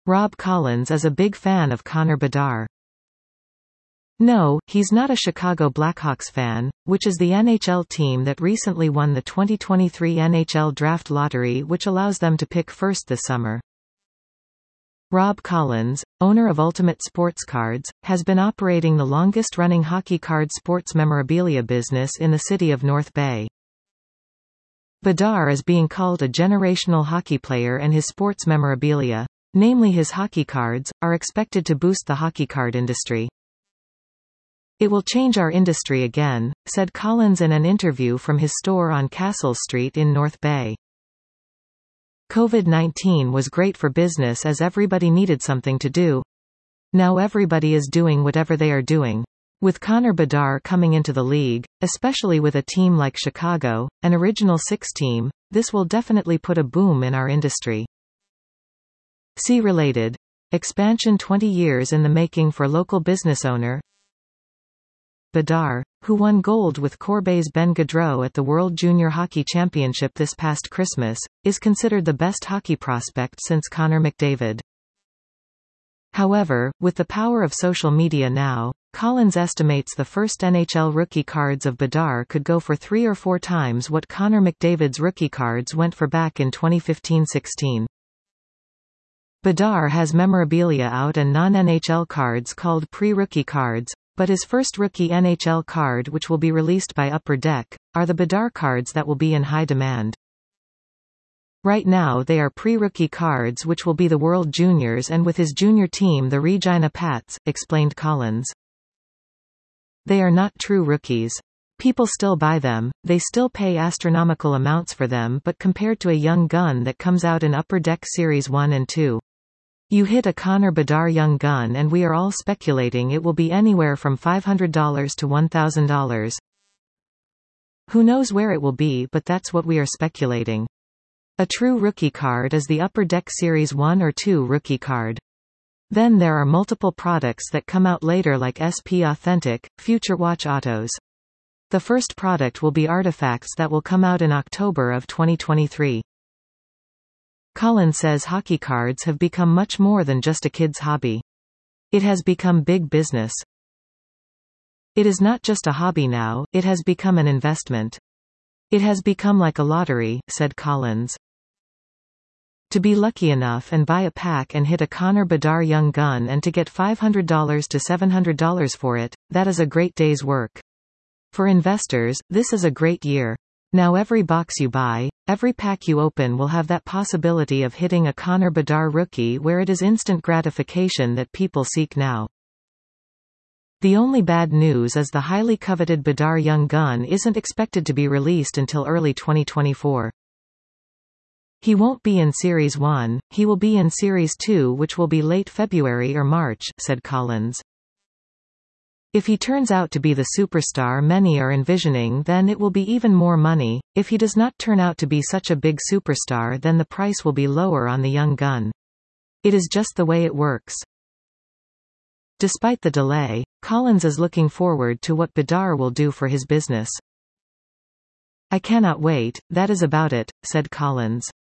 Rob Collins is a big fan of Connor Bedard. No, he's not a Chicago Blackhawks fan, which is the NHL team that recently won the 2023 NHL Draft Lottery, which allows them to pick first this summer. Rob Collins, owner of Ultimate Sports Cards, has been operating the longest-running hockey card sports memorabilia business in the city of North Bay. Bedard is being called a generational hockey player, and his sports memorabilia, namely his hockey cards, are expected to boost the hockey card industry. "It will change our industry again," said Collins in an interview from his store on Castle Street in North Bay. "COVID-19 was great for business as everybody needed something to do. Now everybody is doing whatever they are doing. With Connor Bedard coming into the league, especially with a team like Chicago, an Original Six team, this will definitely put a boom in our industry." See related. Expansion 20 years in the making for local business owner. Bedard, who won gold with Corbeil's Ben Gaudreau at the World Junior Hockey Championship this past Christmas, is considered the best hockey prospect since Connor McDavid. However, with the power of social media now, Collins estimates the first NHL rookie cards of Bedard could go for 3 or 4 times what Connor McDavid's rookie cards went for back in 2015-16. Bedard has memorabilia out and non-NHL cards called pre-rookie cards, but his first rookie NHL card, which will be released by Upper Deck, are the Bedard cards that will be in high demand. Right now they are pre-rookie cards, which will be the World Juniors and with his junior team the Regina Pats, explained Collins. They are not true rookies. People still buy them, they still pay astronomical amounts for them, but compared to a young gun that comes out in Upper Deck Series 1 and 2. You hit a Connor Bedard young gun and we are all speculating it will be anywhere from $500 to $1,000. Who knows where it will be, but that's what we are speculating. A true rookie card is the Upper Deck Series 1 or 2 rookie card. Then there are multiple products that come out later like SP Authentic, Future Watch Autos. The first product will be Artifacts that will come out in October of 2023. Collins says hockey cards have become much more than just a kid's hobby. It has become big business. It is not just a hobby now, it has become an investment. It has become like a lottery, said Collins. To be lucky enough and buy a pack and hit a Connor Bedard young gun and to get $500 to $700 for it, that is a great day's work. For investors, this is a great year. Now every box you buy, every pack you open will have that possibility of hitting a Connor Bedard rookie, where it is instant gratification that people seek now. The only bad news is the highly coveted Bedard young gun isn't expected to be released until early 2024. He won't be in Series 1, he will be in Series 2, which will be late February or March, said Collins. If he turns out to be the superstar many are envisioning, then it will be even more money. If he does not turn out to be such a big superstar, then the price will be lower on the young gun. It is just the way it works. Despite the delay, Collins is looking forward to what Bedard will do for his business. "I cannot wait, that is about it," said Collins.